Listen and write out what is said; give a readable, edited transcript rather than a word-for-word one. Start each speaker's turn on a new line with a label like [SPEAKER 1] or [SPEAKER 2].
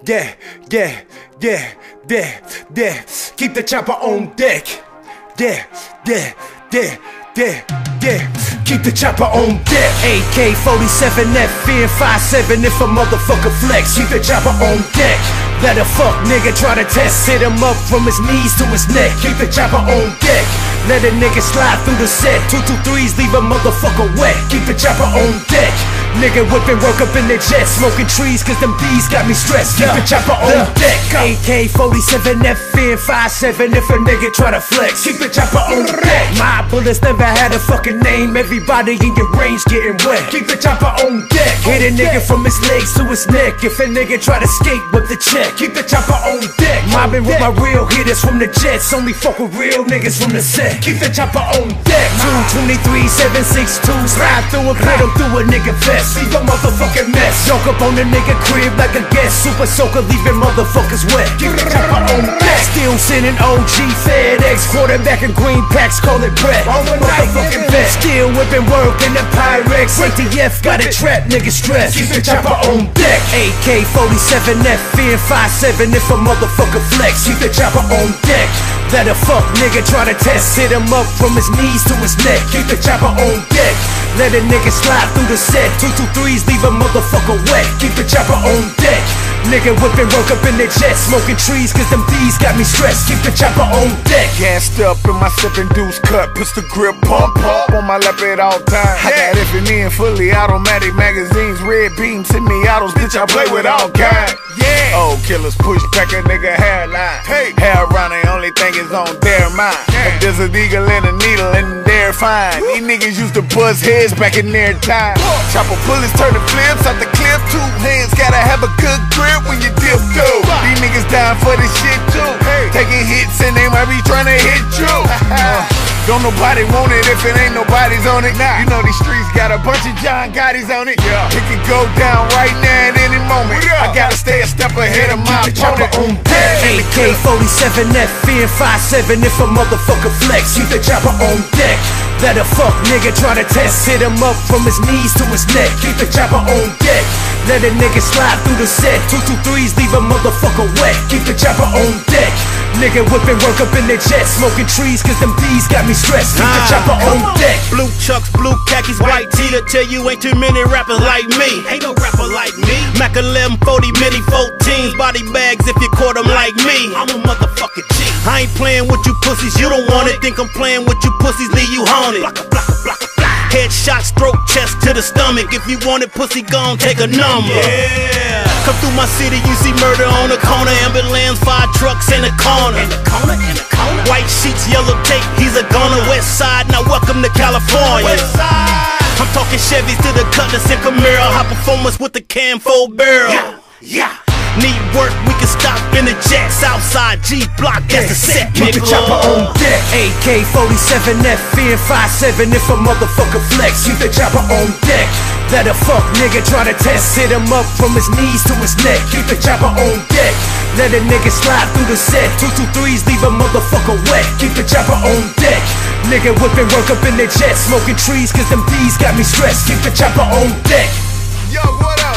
[SPEAKER 1] Yeah, yeah, yeah, yeah, yeah. Keep the chopper on deck. Yeah, yeah, yeah, yeah, yeah. Keep the chopper on deck. AK-47, FN-57 if a motherfucker flex. Keep the chopper on deck. Let a fuck nigga try to test. Hit him up from his knees to his neck. Keep the chopper on deck. Let a nigga slide through the set. 223s leave a motherfucker wet. Keep the chopper on deck. Nigga whipping work up in the jet. Smoking trees cause them bees got me stressed. Keep the chopper on deck. AK-47, FN-57 if a nigga try to flex. Keep the chopper on deck. My bullets never had a fucking name. Everybody in your range getting wet. Keep the chopper on deck. Hit a nigga from his legs to his neck. If a nigga try to skate with the check. Keep the chopper on deck. Mobbing with my real hitters from the jets. Only fuck with real niggas from the set. Keep the chopper on deck. 223, 762. Slide through and put him through a nigga vest. Leave a motherfucking mess. Joke up on the nigga crib like a guest. Super soaker leaving motherfuckers wet. Keep the chopper on deck. Still sending OG FedEx. Quarterback and green packs, call it bread. On the motherfucking vest. Still whipping work in the Pyrex. ATF got it trapped, nigga stressed. Keep the chopper on deck. AK-47, FN-57 if a motherfucker flex. Keep the chopper on deck. Let a fuck nigga try to test. Hit him up from his knees to his neck. Keep the chopper on deck. Let a nigga slide through the set. 223s leave a motherfucker wet. Keep the chopper on deck. Nigga whipping work up in the jet. Smoking trees cause them bees got me stressed. Keep the chopper on deck.
[SPEAKER 2] Gassed up in my sipping deuce cut. Puts the grip pump on my lap at all times. I got FNE and fully automatic magazines. Red beams, semi-autos. Bitch, I play with all kinds. Yeah. Old killers push back a nigga hairline. Hey. Hair around the only thing is on their mind. Yeah. There's an eagle and a needle and they're fine. These niggas used to buzz heads back in their time. Chopper bullets turn the flips out the clip. Two hands gotta have a good grip when you dip through. These niggas dying for this shit too. Taking hits and they might be trying to hit you. Don't nobody want it if it ain't nobody's on it. You know these streets got a bunch of John Gotti's on it. It can go down right now at any moment. I gotta stay a step ahead of my opponent.
[SPEAKER 1] AK-47, FN-57 if a motherfucker flex. Keep the chopper on deck. Let a fuck nigga try to test. Hit him up from his knees to his neck. Keep the chopper on deck. Let a nigga slide through the set. 223s leave a motherfucker wet. Keep the chopper on deck. Nigga whipping work up in the jet. Smoking trees cause them bees got me stressed. Keep the chopper on deck.
[SPEAKER 3] Blue chucks, blue khakis, white tee. To tell you ain't too many rappers like me. Ain't no rapper like me. Mac 11, 40, mini 14s. Body bags if you caught them like me. I'm a motherfucking G. I ain't playing with you pussies, you don't want it. Think I'm playing with you pussies, leave you haunted. Blocka, blocka, blocka, blocka. Headshot, stroke, chest to the stomach. If you want it, pussy gon' take a number. Yeah. Come through my city, you see murder on the corner. Ambulance, fire trucks in the corner. In the corner, in the corner. White sheets, yellow tape, he's a goner. West side, now welcome to California. West side. I'm talking Chevys to the Cutlass and Camaro. High performance with the Cam 4 barrel. Yeah. Need work, we can stop in the jet. Southside G-Block, that's the set,
[SPEAKER 1] Keep the chopper on deck. AK-47, FN-57 if a motherfucker flex. Keep the chopper on deck. Let a fuck nigga try to test. Hit him up from his knees to his neck. Keep the chopper on deck. Let a nigga slide through the set. 223s leave a motherfucker wet. Keep the chopper on deck. Nigga whipping work up in the jet. Smoking trees cause them bees got me stressed. Keep the chopper on deck.
[SPEAKER 2] Yo, what up?